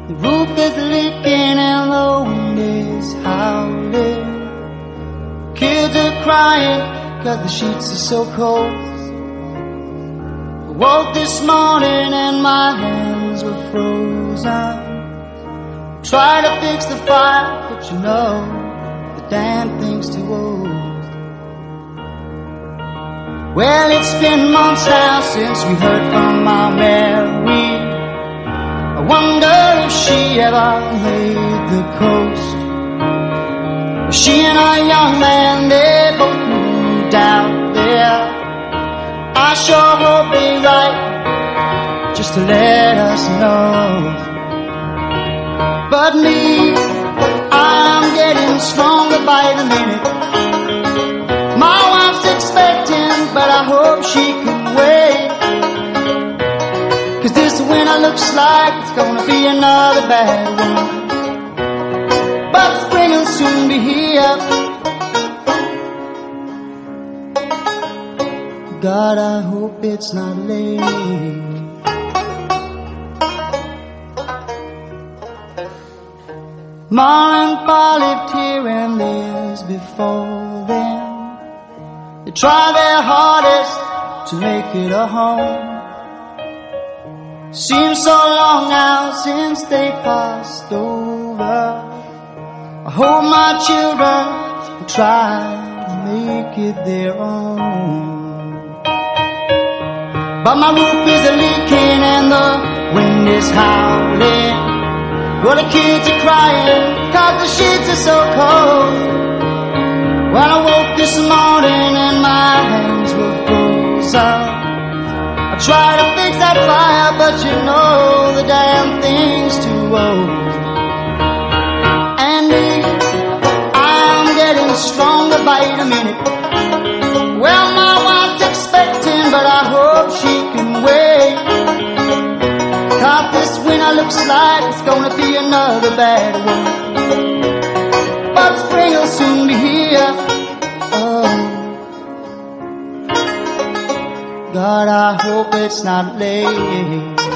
The roof is leaking and the wind is howling. Kids are crying 'cause the sheets are so cold. I woke this morning and my hands were frozen. Tried to fix the fire, but you know the damn thing's too old. Well, it's been months now since we heard from our Mary. I wonder if she ever made the coast. She and our young man, they both moved out there. I sure hope they write just to let us know. But me, I'm getting stronger by the minute. My wife's expecting, but I hope she can wait. 'Cause this winter looks like it's gonna be another bad one. But spring will soon be here. God, I hope it's not late. Ma and Pa lived here and years before them. They tried their hardest to make it a home. Seems so long now since they passed over. I hope my children will try to make it their own. But my roof is leaking and the wind is howling. Well, the kids are crying 'cause the sheets are so cold. When I woke this morning and my hands were frozen. I tried to fix that fire, but you know the damn thing's too old. And me, I'm getting stronger by the minute. Well, my wife's expecting, but I hope she can wait. 'Cause this winter looks like it's gonna be another bad one. But spring will soon be here. Oh, God, I hope it's not late.